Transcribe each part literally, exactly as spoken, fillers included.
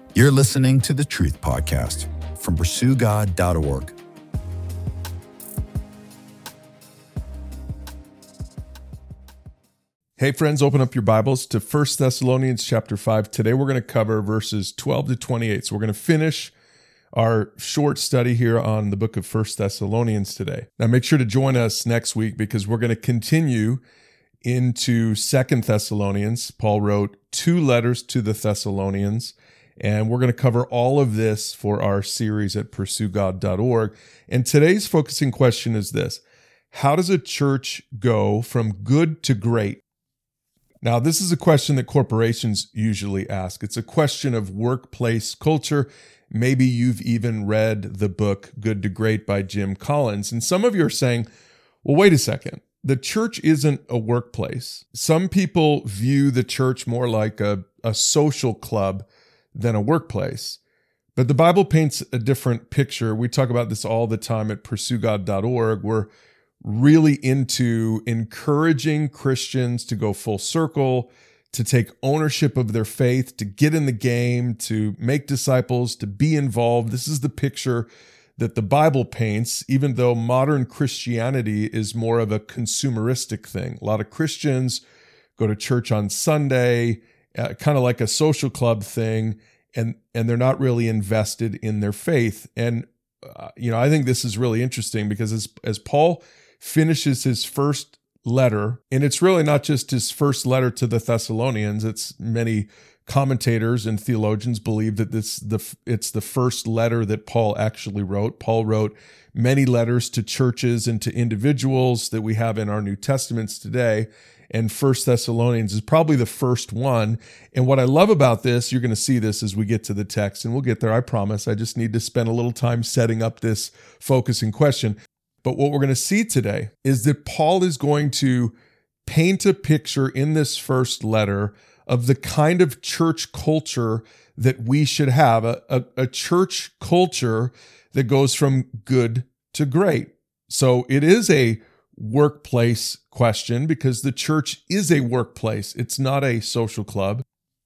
You're listening to the Truth Podcast from pursue god dot org. Hey friends, open up your Bibles to First Thessalonians chapter five. Today we're going to cover verses twelve to twenty-eight. So we're going to finish our short study here on the book of First Thessalonians today. Now make sure to join us next week because we're going to continue into Second Thessalonians. Paul wrote two letters to the Thessalonians, and we're going to cover all of this for our series at pursue god dot org. And today's focusing question is this: how does a church go from good to great? Now, this is a question that corporations usually ask. It's a question of workplace culture. Maybe you've even read the book Good to Great by Jim Collins. And some of you are saying, well, wait a second. The church isn't a workplace. Some people view the church more like a, a social club than a workplace. But the Bible paints a different picture. We talk about this all the time at pursue god dot org. We're really into encouraging Christians to go full circle, to take ownership of their faith, to get in the game, to make disciples, to be involved. This is the picture that the Bible paints, even though modern Christianity is more of a consumeristic thing. A lot of Christians go to church on Sunday, uh, kind of like a social club thing, and, and they're not really invested in their faith. And, uh, you know, I think this is really interesting because as, as Paul finishes his first letter, and it's really not just his first letter to the Thessalonians. It's many commentators and theologians believe that this the it's the first letter that Paul actually wrote. Paul wrote many letters to churches and to individuals that we have in our New Testaments today, and First Thessalonians is probably the first one. And what I love about this, you're going to see this as we get to the text, and we'll get there, I promise. I just need to spend a little time setting up this focusing question. But what we're going to see today is that Paul is going to paint a picture in this first letter of the kind of church culture that we should have, a, a, a church culture that goes from good to great. So it is a workplace question because the church is a workplace. It's not a social club.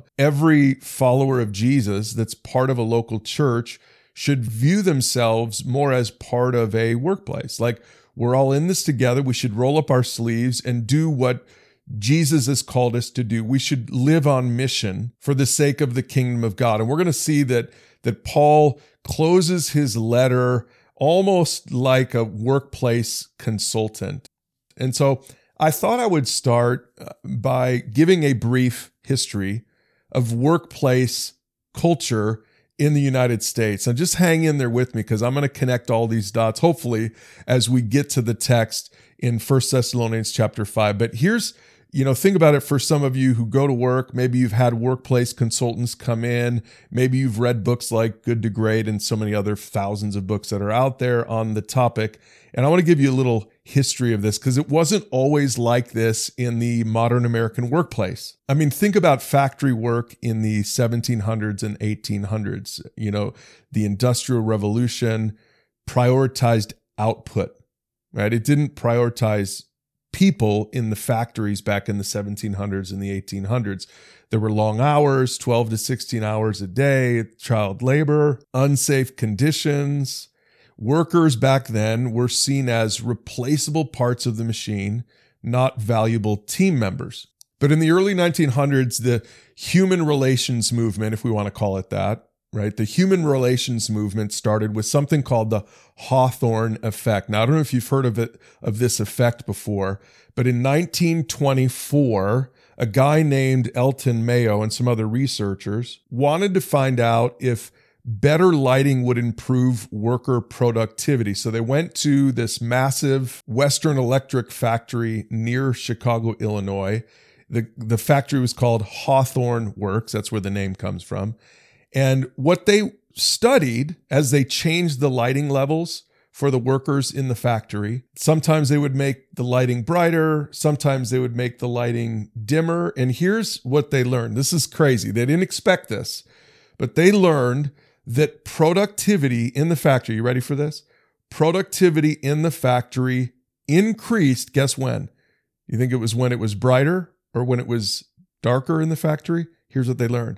Every follower of Jesus that's part of a local church should view themselves more as part of a workplace. Like, we're all in this together. We should roll up our sleeves and do what Jesus has called us to do. We should live on mission for the sake of the kingdom of God. And we're going to see that, that Paul closes his letter almost like a workplace consultant. And so I thought I would start by giving a brief history of workplace culture in the United States. And just hang in there with me because I'm going to connect all these dots, hopefully, as we get to the text in First Thessalonians chapter five. But here's, you know, think about it for some of you who go to work. Maybe you've had workplace consultants come in. Maybe you've read books like Good to Great and so many other thousands of books that are out there on the topic. And I want to give you a little history of this because it wasn't always like this in the modern American workplace. I mean, think about factory work in the seventeen hundreds and eighteen hundreds. You know, the Industrial Revolution prioritized output, right? It didn't prioritize people in the factories back in the seventeen hundreds and the eighteen hundreds. There were long hours, twelve to sixteen hours a day, child labor, unsafe conditions. Workers back then were seen as replaceable parts of the machine, not valuable team members. But in the early nineteen hundreds, the human relations movement, if we want to call it that, right? The human relations movement started with something called the Hawthorne effect. Now, I don't know if you've heard of it, of this effect before, but in nineteen twenty-four, a guy named Elton Mayo and some other researchers wanted to find out if better lighting would improve worker productivity. So they went to this massive Western Electric factory near Chicago, Illinois. The, the factory was called Hawthorne Works. That's where the name comes from. And what they studied as they changed the lighting levels for the workers in the factory, sometimes they would make the lighting brighter, sometimes they would make the lighting dimmer. And here's what they learned. This is crazy. They didn't expect this, but they learned that productivity in the factory, you ready for this? Productivity in the factory increased, guess when? You think it was when it was brighter or when it was darker in the factory? Here's what they learned.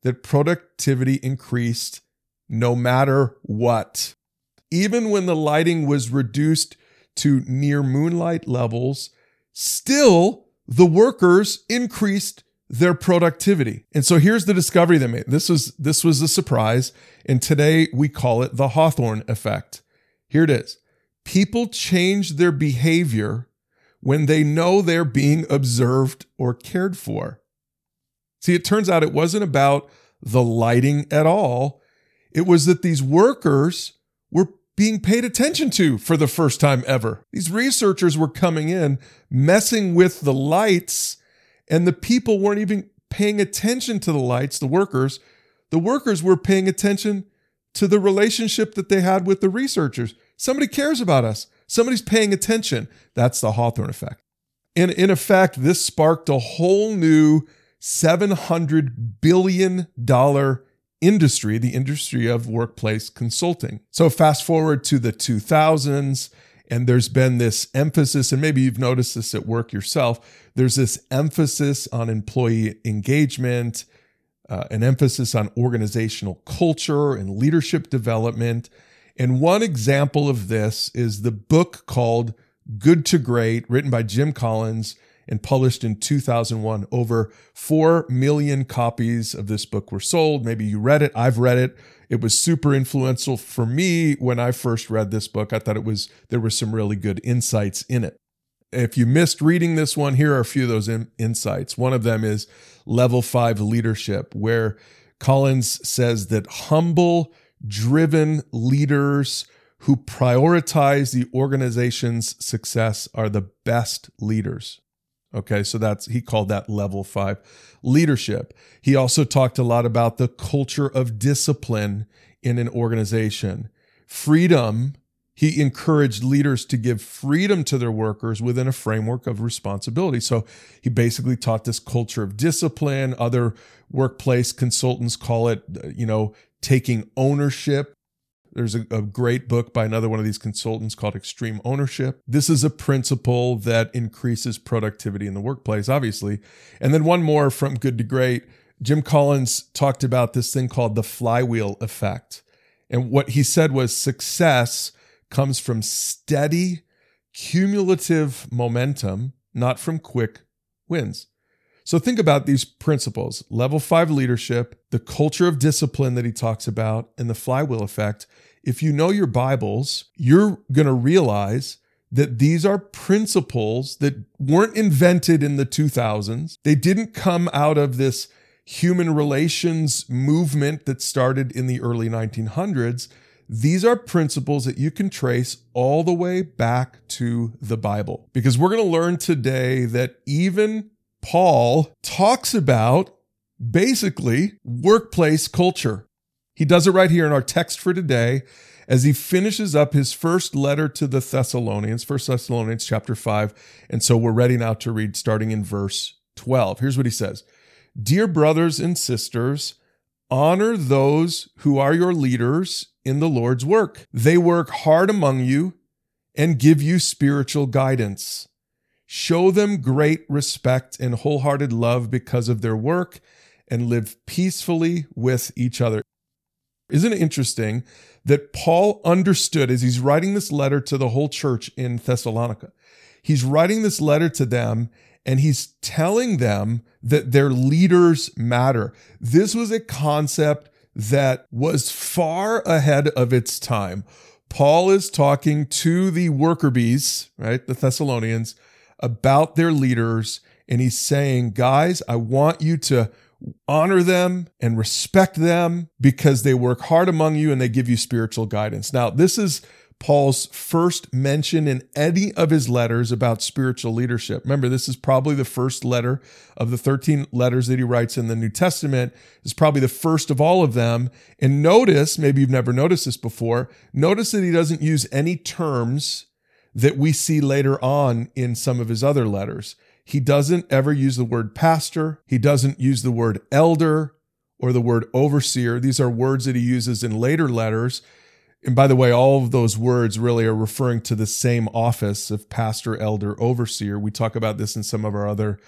that productivity increased no matter what. Even when the lighting was reduced to near moonlight levels, still the workers increased their productivity. And so here's the discovery they made. This was, this was a surprise. And today we call it the Hawthorne effect. Here it is. People change their behavior when they know they're being observed or cared for. See, it turns out it wasn't about the lighting at all. It was that these workers were being paid attention to for the first time ever. These researchers were coming in, messing with the lights, and the people weren't even paying attention to the lights, the workers. The workers were paying attention to the relationship that they had with the researchers. Somebody cares about us. Somebody's paying attention. That's the Hawthorne effect. And in effect, this sparked a whole new seven hundred billion dollars industry, the industry of workplace consulting. So fast forward to the two thousands, and there's been this emphasis, and maybe you've noticed this at work yourself, there's this emphasis on employee engagement, uh, an emphasis on organizational culture and leadership development. And one example of this is the book called Good to Great, written by Jim Collins and published in two thousand one. Over four million copies of this book were sold. Maybe you read it. I've read it. It was super influential for me when I first read this book. I thought it was, there were some really good insights in it. If you missed reading this one, here are a few of those in, insights. One of them is level five leadership, where Collins says that humble, driven leaders who prioritize the organization's success are the best leaders. Okay, so that's, he called that level five leadership. He also talked a lot about the culture of discipline in an organization. Freedom, he encouraged leaders to give freedom to their workers within a framework of responsibility. So he basically taught this culture of discipline. Other workplace consultants call it, you know, taking ownership. There's a, a great book by another one of these consultants called Extreme Ownership. This is a principle that increases productivity in the workplace, obviously. And then one more from Good to Great. Jim Collins talked about this thing called the flywheel effect. And what he said was success comes from steady, cumulative momentum, not from quick wins. So think about these principles: level five leadership, the culture of discipline that he talks about, and the flywheel effect. If you know your Bibles, you're going to realize that these are principles that weren't invented in the two thousands. They didn't come out of this human relations movement that started in the early nineteen hundreds. These are principles that you can trace all the way back to the Bible, because we're going to learn today that even Paul talks about basically workplace culture. He does it right here in our text for today as he finishes up his first letter to the Thessalonians, First Thessalonians chapter five. And so we're ready now to read starting in verse twelve. Here's what he says. Dear brothers and sisters, honor those who are your leaders in the Lord's work. They work hard among you and give you spiritual guidance. Show them great respect and wholehearted love because of their work, and live peacefully with each other. Isn't it interesting that Paul understood as he's writing this letter to the whole church in Thessalonica? He's writing this letter to them, and he's telling them that their leaders matter. This was a concept that was far ahead of its time. Paul is talking to the worker bees, right, the Thessalonians, about their leaders, and he's saying, guys, I want you to honor them and respect them because they work hard among you and they give you spiritual guidance. Now, this is Paul's first mention in any of his letters about spiritual leadership. Remember, this is probably the first letter of the thirteen letters that he writes in the New Testament. It's probably the first of all of them. And notice, maybe you've never noticed this before, notice that he doesn't use any terms that we see later on in some of his other letters. He doesn't ever use the word pastor. He doesn't use the word elder or the word overseer. These are words that he uses in later letters. And by the way, all of those words really are referring to the same office of pastor, elder, overseer. We talk about this in some of our other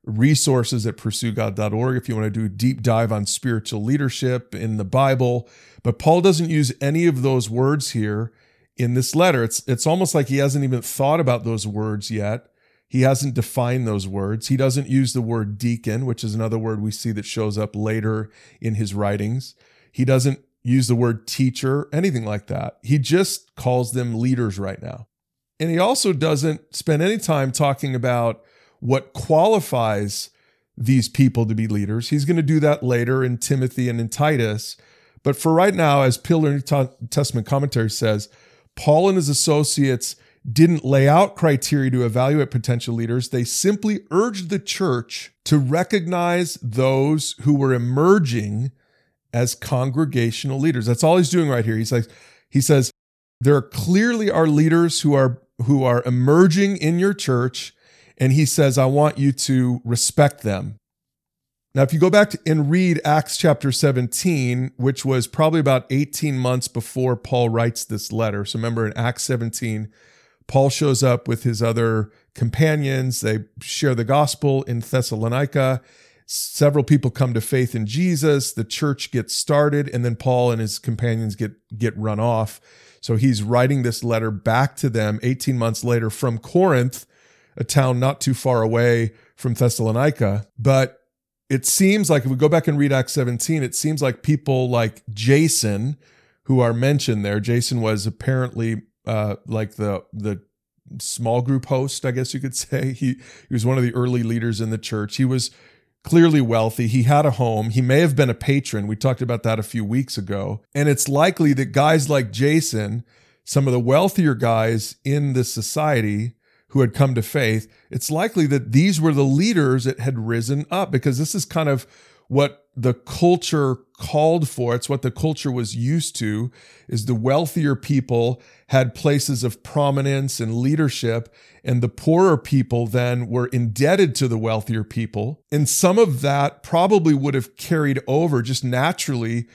resources at pursue god dot org if you want to do a deep dive on spiritual leadership in the Bible. But Paul doesn't use any of those words here in this letter. It's, it's almost like he hasn't even thought about those words yet. He hasn't defined those words. He doesn't use the word deacon, which is another word we see that shows up later in his writings. He doesn't use the word teacher, anything like that. He just calls them leaders right now. And he also doesn't spend any time talking about what qualifies these people to be leaders. He's going to do that later in Timothy and in Titus. But for right now, as Pillar New Testament Commentary says, Paul and his associates didn't lay out criteria to evaluate potential leaders. They simply urged the church to recognize those who were emerging as congregational leaders. That's all he's doing right here. He's like, he says, there clearly are leaders who are who are emerging in your church, and he says, I want you to respect them. Now, if you go back to, and read Acts chapter seventeen, which was probably about eighteen months before Paul writes this letter. So remember in Acts seventeen, Paul shows up with his other companions. They share the gospel in Thessalonica. Several people come to faith in Jesus. The church gets started, and then Paul and his companions get, get run off. So he's writing this letter back to them eighteen months later from Corinth, a town not too far away from Thessalonica. But it seems like if we go back and read Acts seventeen, it seems like people like Jason, who are mentioned there, Jason was apparently uh, like the the small group host, I guess you could say. He, he was one of the early leaders in the church. He was clearly wealthy. He had a home. He may have been a patron. We talked about that a few weeks ago. And it's likely that guys like Jason, some of the wealthier guys in this society who had come to faith, it's likely that these were the leaders that had risen up, because this is kind of what the culture called for. It's what the culture was used to, is the wealthier people had places of prominence and leadership, and the poorer people then were indebted to the wealthier people. And some of that probably would have carried over just naturally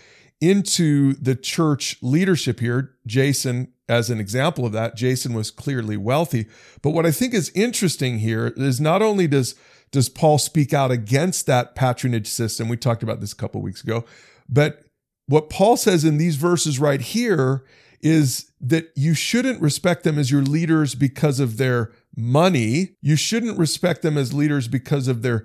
into the church leadership here. Jason, as an example of that, Jason was clearly wealthy. But what I think is interesting here is not only does Does Paul speak out against that patronage system? We talked about this a couple of weeks ago. But what Paul says in these verses right here is that you shouldn't respect them as your leaders because of their money. You shouldn't respect them as leaders because of their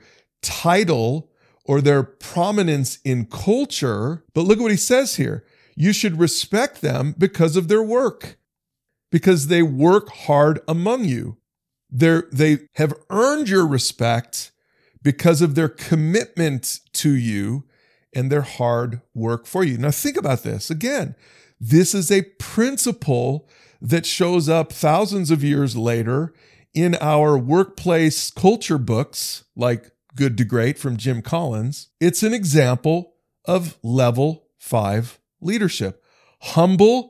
title or their prominence in culture. But look at what he says here. You should respect them because of their work, because they work hard among you. They're, they have earned your respect because of their commitment to you and their hard work for you. Now think about this. Again, this is a principle that shows up thousands of years later in our workplace culture books, like Good to Great from Jim Collins. It's an example of level five leadership. Humble,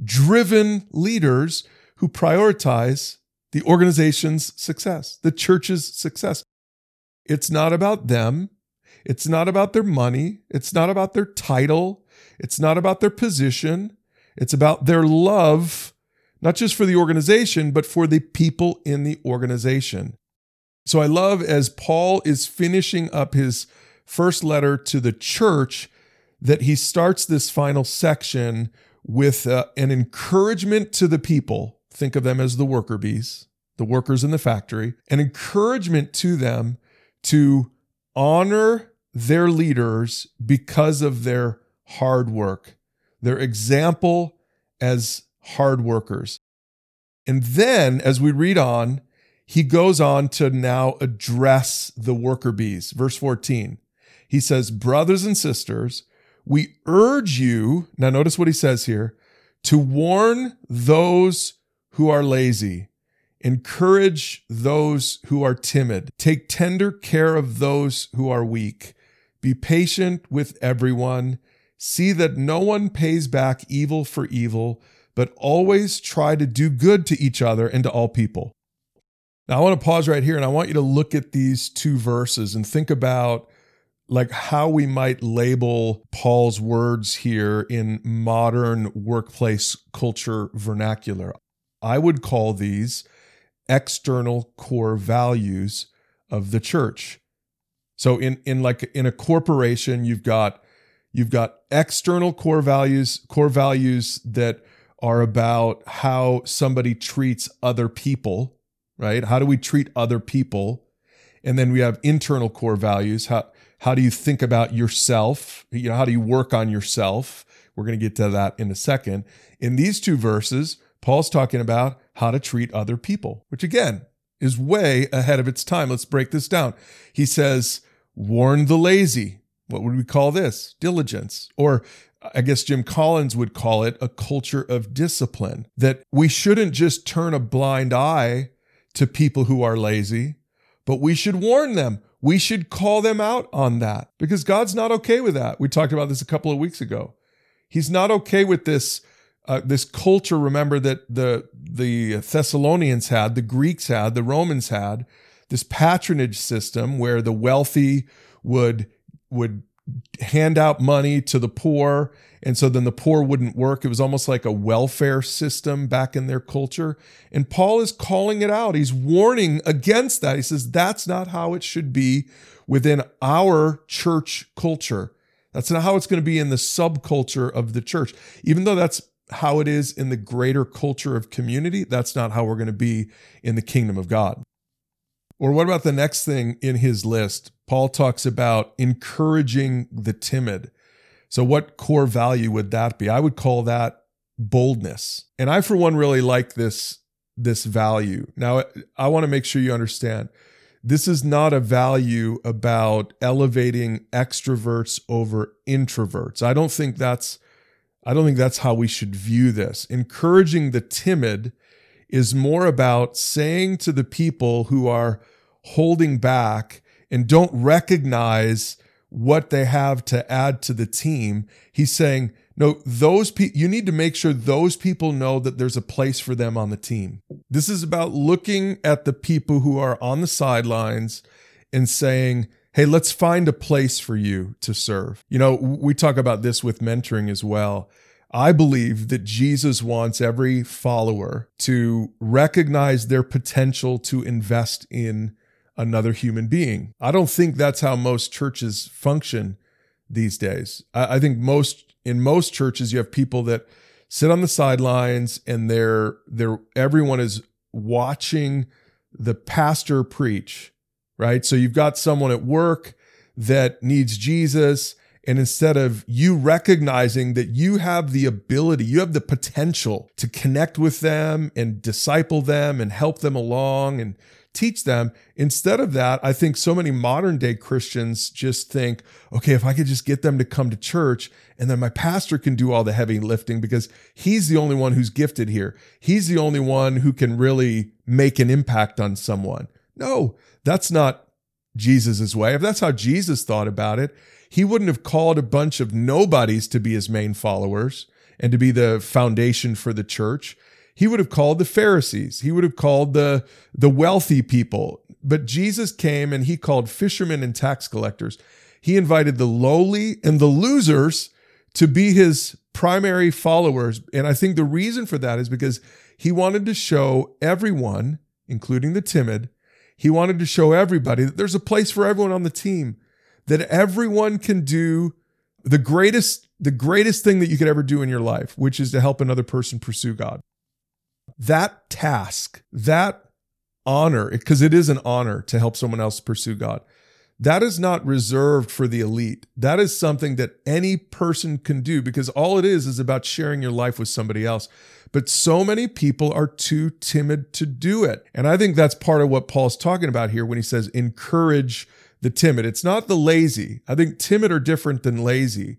driven leaders who prioritize the organization's success, the church's success. It's not about them. It's not about their money. It's not about their title. It's not about their position. It's about their love, not just for the organization, but for the people in the organization. So I love, as Paul is finishing up his first letter to the church, that he starts this final section with uh, an encouragement to the people. Think of them as the worker bees, the workers in the factory, an encouragement to them to honor their leaders because of their hard work, their example as hard workers. And then as we read on, he goes on to now address the worker bees. Verse fourteen, he says, brothers and sisters, we urge you, now notice what he says here, to warn those who are lazy, encourage those who are timid, take tender care of those who are weak, be patient with everyone, see that no one pays back evil for evil, but always try to do good to each other and to all people. Now I want to pause right here and I want you to look at these two verses and think about like how we might label Paul's words here in modern workplace culture vernacular. I would call these external core values of the church. So in in like in a corporation, you've got you've got external core values, core values that are about how somebody treats other people, right? How do we treat other people? And then we have internal core values. How how do you think about yourself? You know, how do you work on yourself? We're going to get to that in a second. In these two verses, Paul's talking about how to treat other people, which again is way ahead of its time. Let's break this down. He says, warn the lazy. What would we call this? Diligence. Or I guess Jim Collins would call it a culture of discipline, that we shouldn't just turn a blind eye to people who are lazy, but we should warn them. We should call them out on that because God's not okay with that. We talked about this a couple of weeks ago. He's not okay with this Uh, this culture, remember, that the the Thessalonians had, the Greeks had, the Romans had, this patronage system where the wealthy would would hand out money to the poor, and so then the poor wouldn't work. It was almost like a welfare system back in their culture. And Paul is calling it out. He's warning against that. He says that's not how it should be within our church culture. That's not how it's going to be in the subculture of the church. Even though that's how it is in the greater culture of community, that's not how we're going to be in the kingdom of God. Or what about the next thing in his list? Paul talks about encouraging the timid. So what core value would that be? I would call that boldness. And I, for one, really like this, this value. Now, I want to make sure you understand, this is not a value about elevating extroverts over introverts. I don't think that's I don't think that's how we should view this. Encouraging the timid is more about saying to the people who are holding back and don't recognize what they have to add to the team, he's saying, no, those people, you need to make sure those people know that there's a place for them on the team. This is about looking at the people who are on the sidelines and saying, hey, let's find a place for you to serve. You know, we talk about this with mentoring as well. I believe that Jesus wants every follower to recognize their potential to invest in another human being. I don't think that's how most churches function these days. I think most in most churches, you have people that sit on the sidelines and they're they're everyone is watching the pastor preach. Right? So you've got someone at work that needs Jesus, and instead of you recognizing that you have the ability, you have the potential to connect with them and disciple them and help them along and teach them, instead of that, I think so many modern day Christians just think, okay, if I could just get them to come to church and then my pastor can do all the heavy lifting because he's the only one who's gifted here. He's the only one who can really make an impact on someone. No, that's not Jesus's way. If that's how Jesus thought about it, he wouldn't have called a bunch of nobodies to be his main followers and to be the foundation for the church. He would have called the Pharisees. He would have called the, the wealthy people. But Jesus came and he called fishermen and tax collectors. He invited the lowly and the losers to be his primary followers. And I think the reason for that is because he wanted to show everyone, including the timid, he wanted to show everybody that there's a place for everyone on the team, that everyone can do the greatest, the greatest thing that you could ever do in your life, which is to help another person pursue God. That task, that honor, because it is an honor to help someone else pursue God, that is not reserved for the elite. That is something that any person can do because all it is is about sharing your life with somebody else. But so many people are too timid to do it. And I think that's part of what Paul's talking about here when he says encourage the timid. It's not the lazy. I think timid are different than lazy.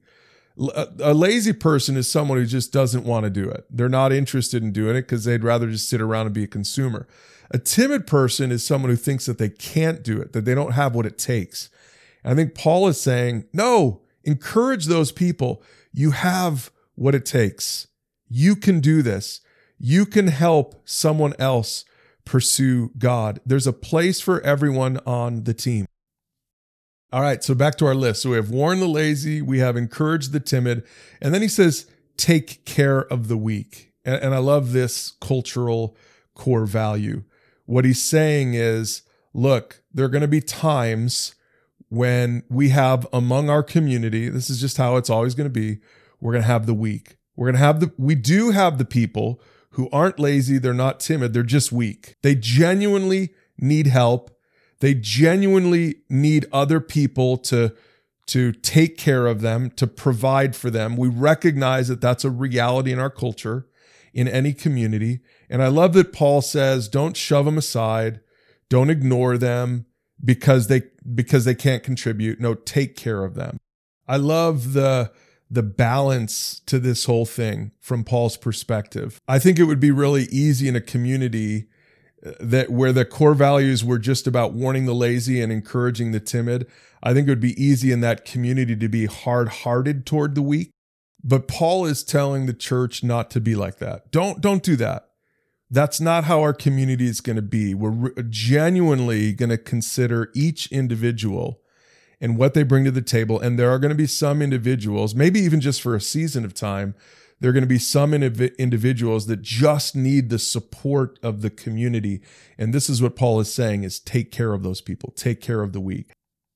A lazy person is someone who just doesn't want to do it. They're not interested in doing it because they'd rather just sit around and be a consumer. A timid person is someone who thinks that they can't do it, that they don't have what it takes. And I think Paul is saying, no, encourage those people. You have what it takes. You can do this. You can help someone else pursue God. There's a place for everyone on the team. All right, so back to our list. So we have warn the lazy, we have encourage the timid, and then he says, take care of the weak. And, and I love this cultural core value. What he's saying is, look, there are going to be times when we have among our community, this is just how it's always going to be, we're going to have the weak. We're going to have the, we do have the people who aren't lazy, they're not timid, they're just weak. They genuinely need help. They genuinely need other people to, to take care of them, to provide for them. We recognize that that's a reality in our culture, in any community. And I love that Paul says, don't shove them aside. Don't ignore them because they, because they can't contribute. No, take care of them. I love the, the balance to this whole thing from Paul's perspective. I think it would be really easy in a community that where the core values were just about warning the lazy and encouraging the timid. I think it would be easy in that community to be hard-hearted toward the weak. But Paul is telling the church not to be like that. Don't, don't do that. That's not how our community is going to be. We're genuinely going to consider each individual and what they bring to the table. And there are going to be some individuals, maybe even just for a season of time, there are going to be some indiv- individuals that just need the support of the community. And this is what Paul is saying is take care of those people, take care of the weak.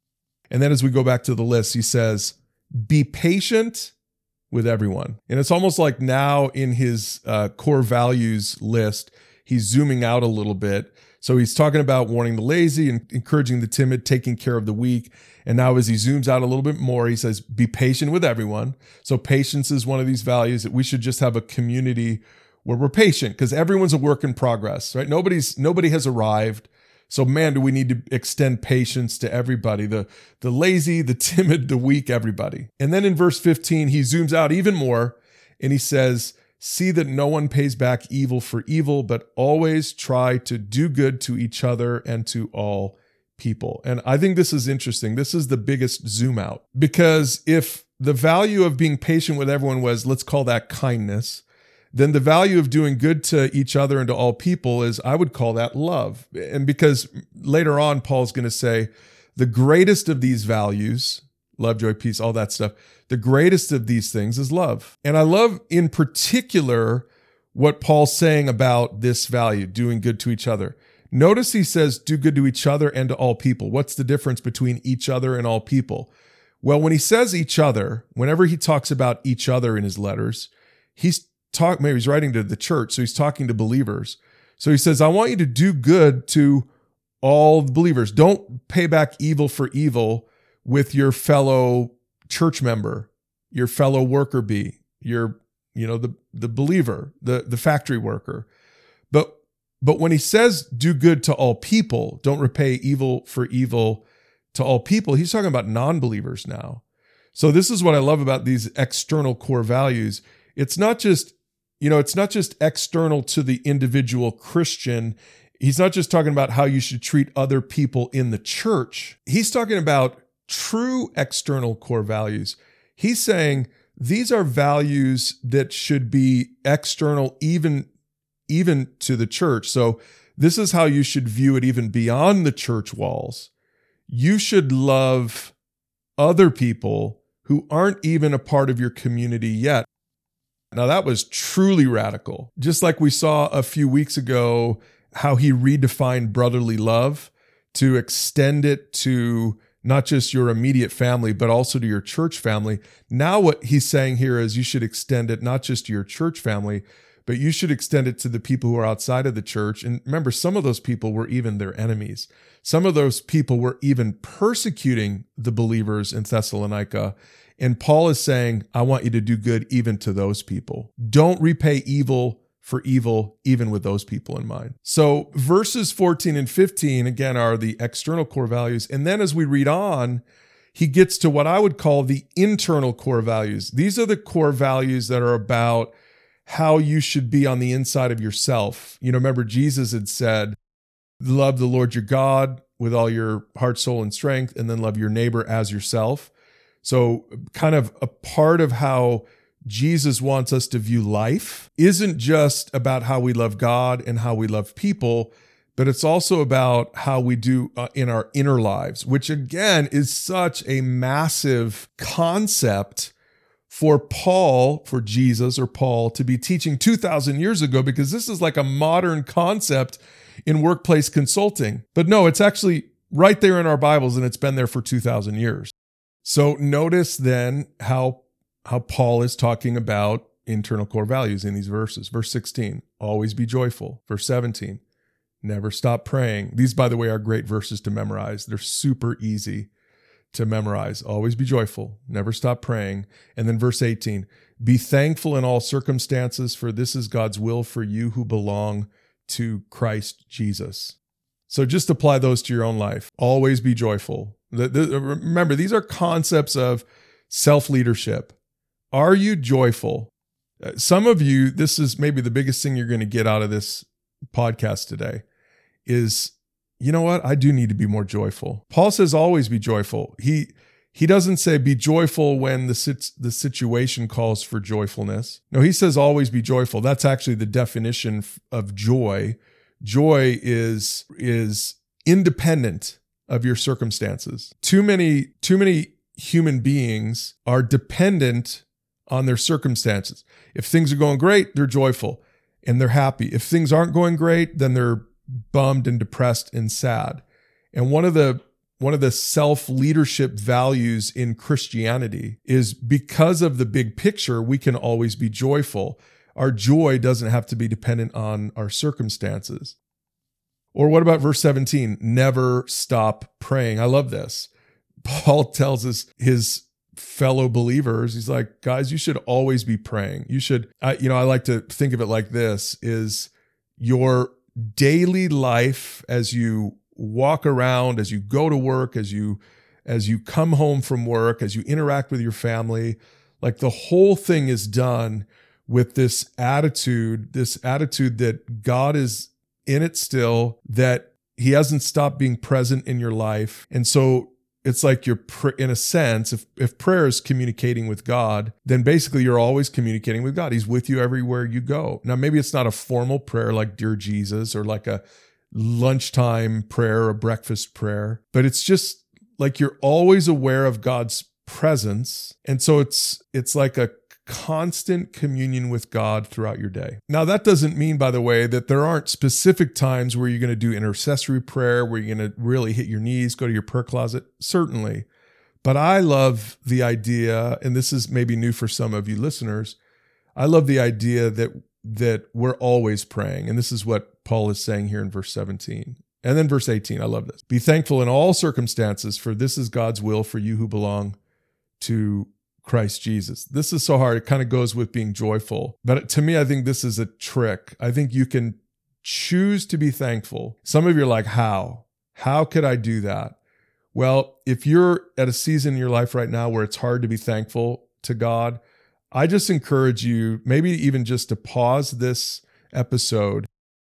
And then as we go back to the list, he says, be patient with everyone. And it's almost like now in his uh, core values list, he's zooming out a little bit. So he's talking about warning the lazy and encouraging the timid, taking care of the weak. And now as he zooms out a little bit more, he says, be patient with everyone. So patience is one of these values that we should just have a community where we're patient because everyone's a work in progress, right? Nobody's, nobody has arrived. So man, do we need to extend patience to everybody, the, the lazy, the timid, the weak, everybody. And then in verse fifteen, he zooms out even more and he says, see that no one pays back evil for evil, but always try to do good to each other and to all people. And I think this is interesting. This is the biggest zoom out because if the value of being patient with everyone was, let's call that kindness, then the value of doing good to each other and to all people is, I would call that love. And because later on, Paul's going to say the greatest of these values, love, joy, peace, all that stuff, the greatest of these things is love. And I love in particular what Paul's saying about this value, doing good to each other. Notice he says, do good to each other and to all people. What's the difference between each other and all people? Well, when he says each other, whenever he talks about each other in his letters, he's talk, maybe he's writing to the church, so he's talking to believers. So he says, I want you to do good to all the believers. Don't pay back evil for evil with your fellow church member, your fellow worker bee, your, you know, the, the believer, the, the factory worker. But, but when he says do good to all people, don't repay evil for evil to all people, he's talking about non-believers now. So this is what I love about these external core values. It's not just, you know, it's not just external to the individual Christian. He's not just talking about how you should treat other people in the church. He's talking about true external core values. He's saying these are values that should be external even, even to the church. So this is how you should view it even beyond the church walls. You should love other people who aren't even a part of your community yet. Now that was truly radical. Just like we saw a few weeks ago, how he redefined brotherly love to extend it to not just your immediate family, but also to your church family. Now what he's saying here is you should extend it not just to your church family, but you should extend it to the people who are outside of the church. And remember, some of those people were even their enemies. Some of those people were even persecuting the believers in Thessalonica. And Paul is saying, I want you to do good even to those people. Don't repay evil for evil, even with those people in mind. So verses fourteen and fifteen, again, are the external core values. And then as we read on, he gets to what I would call the internal core values. These are the core values that are about how you should be on the inside of yourself. You know, remember Jesus had said, love the Lord your God with all your heart, soul, and strength, and then love your neighbor as yourself. So kind of a part of how Jesus wants us to view life isn't just about how we love God and how we love people, but it's also about how we do uh, in our inner lives, which again is such a massive concept for Paul, for Jesus or Paul to be teaching two thousand years ago, because this is like a modern concept in workplace consulting. But no, it's actually right there in our Bibles, and it's been there for two thousand years. So notice then how, how Paul is talking about internal core values in these verses. Verse sixteen, always be joyful. Verse seventeen, never stop praying. These, by the way, are great verses to memorize. They're super easy to memorize. Always be joyful. Never stop praying. And then verse eighteen, be thankful in all circumstances, for this is God's will for you who belong to Christ Jesus. So just apply those to your own life. Always be joyful. The, the, remember, these are concepts of self-leadership. Are you joyful? Some of you, this is maybe the biggest thing you're going to get out of this podcast today is, you know what? I do need to be more joyful. Paul says always be joyful. He he doesn't say be joyful when the sit, the situation calls for joyfulness. No, he says always be joyful. That's actually the definition of joy. Joy is is independent of your circumstances. Too many too many human beings are dependent on their circumstances. If things are going great, they're joyful and they're happy. If things aren't going great, then they're bummed and depressed and sad. And one of the one of the self-leadership values in Christianity is because of the big picture, we can always be joyful. Our joy doesn't have to be dependent on our circumstances. Or what about verse seventeen? Never stop praying. I love this. Paul tells us his fellow believers, he's like, guys, you should always be praying. You should, I, you know, I like to think of it like this, is your daily life as you walk around, as you go to work, as you, as you come home from work, as you interact with your family, like the whole thing is done with this attitude, this attitude that God is in it still, that he hasn't stopped being present in your life. And so it's like you're, in a sense, if, if prayer is communicating with God, then basically you're always communicating with God. He's with you everywhere you go. Now, maybe it's not a formal prayer like Dear Jesus or like a lunchtime prayer or breakfast prayer, but it's just like you're always aware of God's presence. And so it's it's like a constant communion with God throughout your day. Now, that doesn't mean, by the way, that there aren't specific times where you're going to do intercessory prayer, where you're going to really hit your knees, go to your prayer closet. Certainly. But I love the idea, and this is maybe new for some of you listeners, I love the idea that that we're always praying. And this is what Paul is saying here in verse seventeen. And then verse eighteen, I love this. Be thankful in all circumstances, for this is God's will for you who belong to Christ Jesus. This is so hard. It kind of goes with being joyful. But to me, I think this is a trick. I think you can choose to be thankful. Some of you are like, how? How could I do that? Well, if you're at a season in your life right now where it's hard to be thankful to God, I just encourage you, maybe even just to pause this episode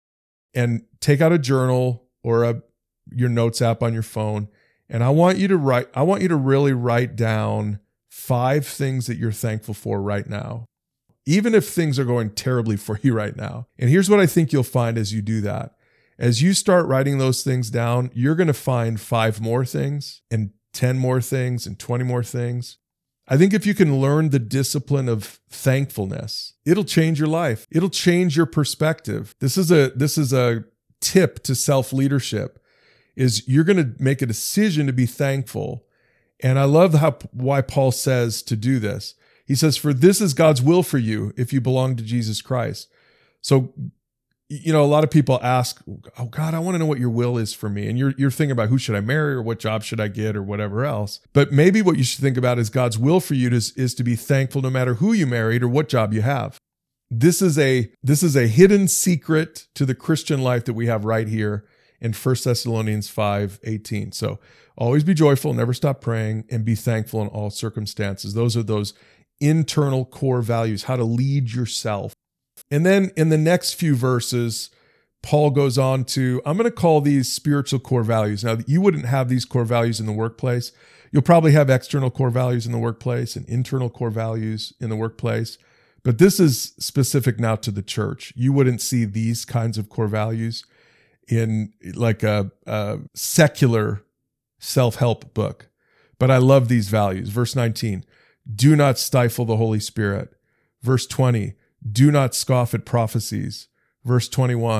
and take out a journal or a your notes app on your phone. And I want you to write, I want you to really write down five things that you're thankful for right now, even if things are going terribly for you right now. And here's what I think you'll find as you do that. As you start writing those things down, you're going to find five more things and ten more things and twenty more things. I think if you can learn the discipline of thankfulness, it'll change your life. It'll change your perspective. This is a, this is a tip to self-leadership, is you're going to make a decision to be thankful. And I love how why Paul says to do this. He says, for this is God's will for you if you belong to Jesus Christ. So, you know, a lot of people ask, oh God, I want to know what your will is for me. And you're you're thinking about who should I marry or what job should I get or whatever else. But maybe what you should think about is God's will for you is, is to be thankful no matter who you married or what job you have. This is a this is a hidden secret to the Christian life that we have right here in First Thessalonians five eighteen. So always be joyful, never stop praying, and be thankful in all circumstances. Those are those internal core values, how to lead yourself. And then in the next few verses, Paul goes on to, I'm going to call these spiritual core values. Now, you wouldn't have these core values in the workplace. You'll probably have external core values in the workplace and internal core values in the workplace. But this is specific now to the church. You wouldn't see these kinds of core values in like a, a secular self-help book. But I love these values. Verse nineteen, do not stifle the Holy Spirit. Verse twenty, do not scoff at prophecies. Verse twenty-one,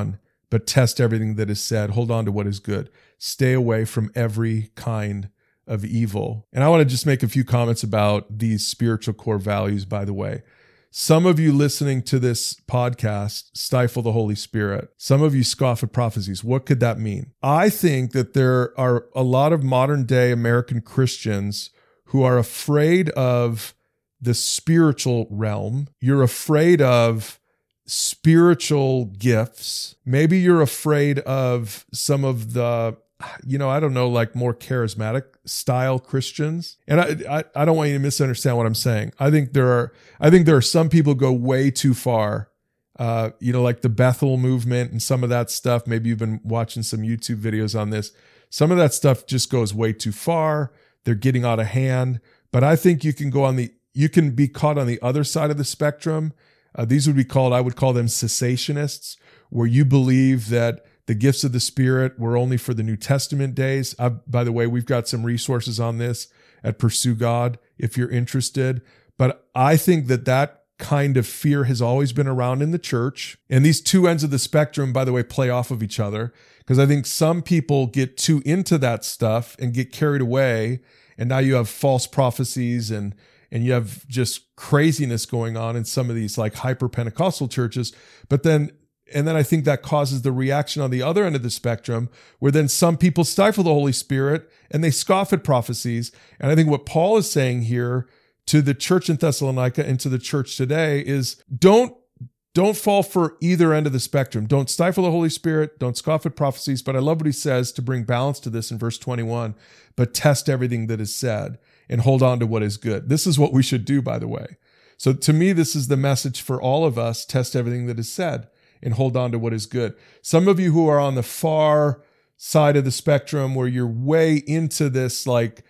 but test everything that is said. Hold on to what is good. Stay away from every kind of evil. And I want to just make a few comments about these spiritual core values, by the way. Some of you listening to this podcast stifle the Holy Spirit. Some of you scoff at prophecies. What could that mean? I think that there are a lot of modern day American Christians who are afraid of the spiritual realm. You're afraid of spiritual gifts. Maybe you're afraid of some of the, you know, I don't know, like more charismatic style Christians. And I, I, I don't want you to misunderstand what I'm saying. I think there are, I think there are some people who go way too far. Uh, you know, like the Bethel movement and some of that stuff. Maybe you've been watching some YouTube videos on this. Some of that stuff just goes way too far. They're getting out of hand. But I think you can go on the, you can be caught on the other side of the spectrum. Uh, these would be called, I would call them cessationists, where you believe that the gifts of the Spirit were only for the New Testament days. Uh, by the way, we've got some resources on this at Pursue God if you're interested. But I think that that kind of fear has always been around in the church. And these two ends of the spectrum, by the way, play off of each other, because I think some people get too into that stuff and get carried away. And now you have false prophecies and and you have just craziness going on in some of these like hyper Pentecostal churches. But then And then I think that causes the reaction on the other end of the spectrum, where then some people stifle the Holy Spirit and they scoff at prophecies. And I think what Paul is saying here to the church in Thessalonica and to the church today is don't, don't fall for either end of the spectrum. Don't stifle the Holy Spirit. Don't scoff at prophecies. But I love what he says to bring balance to this in verse twenty-one, but test everything that is said and hold on to what is good. This is what we should do, by the way. So to me, this is the message for all of us. Test everything that is said and hold on to what is good. Some of you who are on the far side of the spectrum, where you're way into this like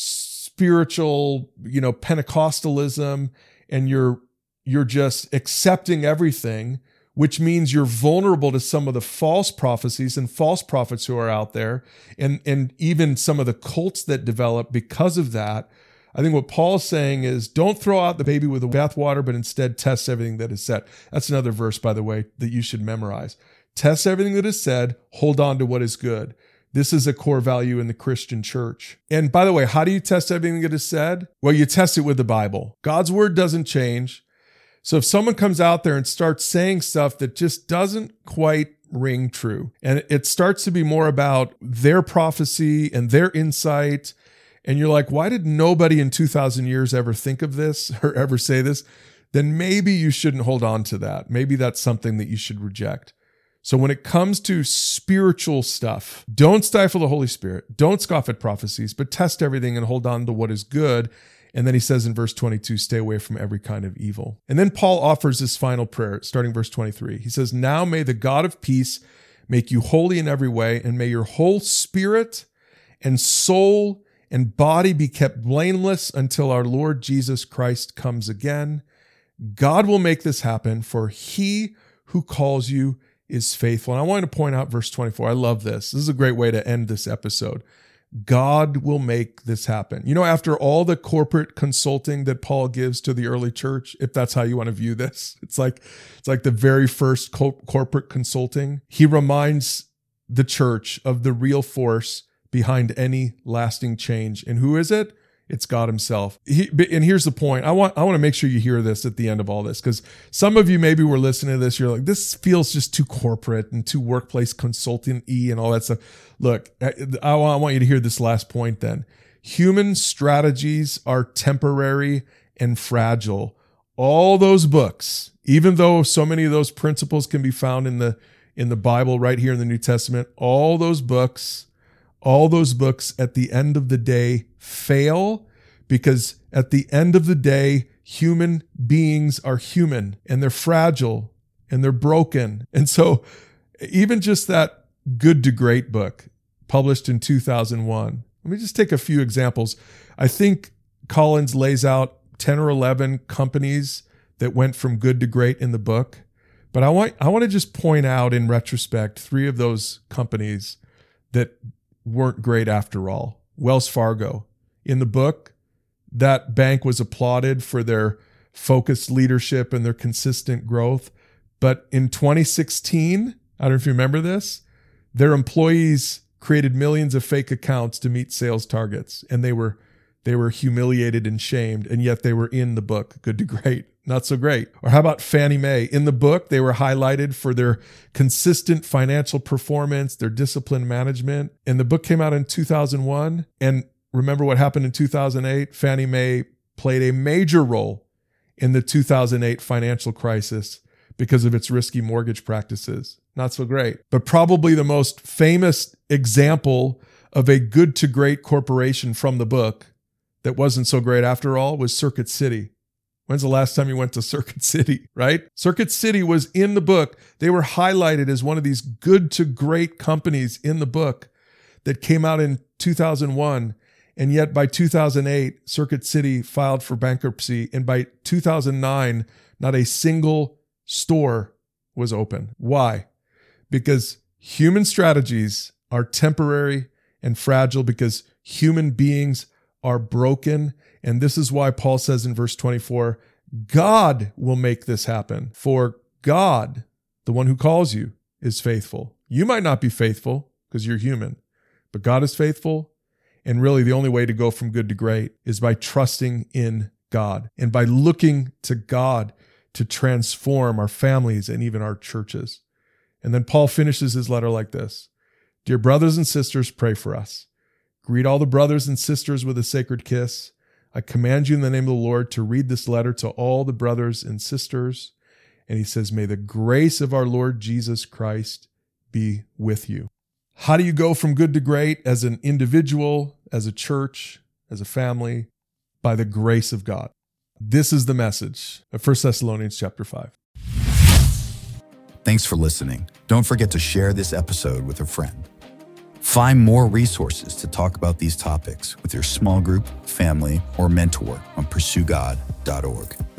spiritual, you know, Pentecostalism, and you're you're just accepting everything, which means you're vulnerable to some of the false prophecies and false prophets who are out there, and and even some of the cults that develop because of that. I think what Paul's saying is don't throw out the baby with the bathwater, but instead test everything that is said. That's another verse, by the way, that you should memorize. Test everything that is said, hold on to what is good. This is a core value in the Christian church. And by the way, how do you test everything that is said? Well, you test it with the Bible. God's word doesn't change. So if someone comes out there and starts saying stuff that just doesn't quite ring true, and it starts to be more about their prophecy and their insight, and you're like, why did nobody in two thousand years ever think of this or ever say this? Then maybe you shouldn't hold on to that. Maybe that's something that you should reject. So when it comes to spiritual stuff, don't stifle the Holy Spirit. Don't scoff at prophecies, but test everything and hold on to what is good. And then he says in verse twenty-two, stay away from every kind of evil. And then Paul offers this final prayer, starting verse twenty-three. He says, now may the God of peace make you holy in every way, and may your whole spirit and soul and body be kept blameless until our Lord Jesus Christ comes again. God will make this happen, for he who calls you is faithful. And I wanted to point out verse twenty-four. I love this. This is a great way to end this episode. God will make this happen. You know, after all the corporate consulting that Paul gives to the early church, if that's how you want to view this, it's like, it's like the very first co- corporate consulting. He reminds the church of the real force behind any lasting change. And who is it? It's God himself. He, and here's the point. I want, I want to make sure you hear this at the end of all this, because some of you maybe were listening to this. You're like, this feels just too corporate and too workplace consulting-y and all that stuff. Look, I, I want you to hear this last point then. Human strategies are temporary and fragile. All those books, even though so many of those principles can be found in the, in the Bible right here in the New Testament, all those books All those books at the end of the day fail, because at the end of the day, human beings are human and they're fragile and they're broken. And so even just that Good to Great book published in two thousand one, let me just take a few examples. I think Collins lays out ten or eleven companies that went from good to great in the book. But I want, I want to just point out in retrospect, three of those companies that weren't great after all. Wells Fargo. In the book, that bank was applauded for their focused leadership and their consistent growth. But in twenty sixteen, I don't know if you remember this. Their employees created millions of fake accounts to meet sales targets, and they were they were humiliated and shamed, and yet they were in the book, Good to Great, not so great. Or how about Fannie Mae? In the book, they were highlighted for their consistent financial performance, their disciplined management. And the book came out in two thousand one, and remember what happened in two thousand eight? Fannie Mae played a major role in the two thousand eight financial crisis because of its risky mortgage practices. Not so great. But probably the most famous example of a good to great corporation from the book that wasn't so great after all was Circuit City. When's the last time you went to Circuit City, right? Circuit City was in the book. They were highlighted as one of these good to great companies in the book that came out in two thousand one. And yet by two thousand eight, Circuit City filed for bankruptcy. And by two thousand nine, not a single store was open. Why? Because human strategies are temporary and fragile, because human beings are broken. And this is why Paul says in verse twenty-four, God will make this happen. For God, the one who calls you, is faithful. You might not be faithful because you're human, but God is faithful. And really the only way to go from good to great is by trusting in God and by looking to God to transform our families and even our churches. And then Paul finishes his letter like this. Dear brothers and sisters, pray for us. Greet all the brothers and sisters with a sacred kiss. I command you in the name of the Lord to read this letter to all the brothers and sisters. And he says, may the grace of our Lord Jesus Christ be with you. How do you go from good to great as an individual, as a church, as a family? By the grace of God. This is the message of First Thessalonians chapter five. Thanks for listening. Don't forget to share this episode with a friend. Find more resources to talk about these topics with your small group, family, or mentor on pursue god dot org.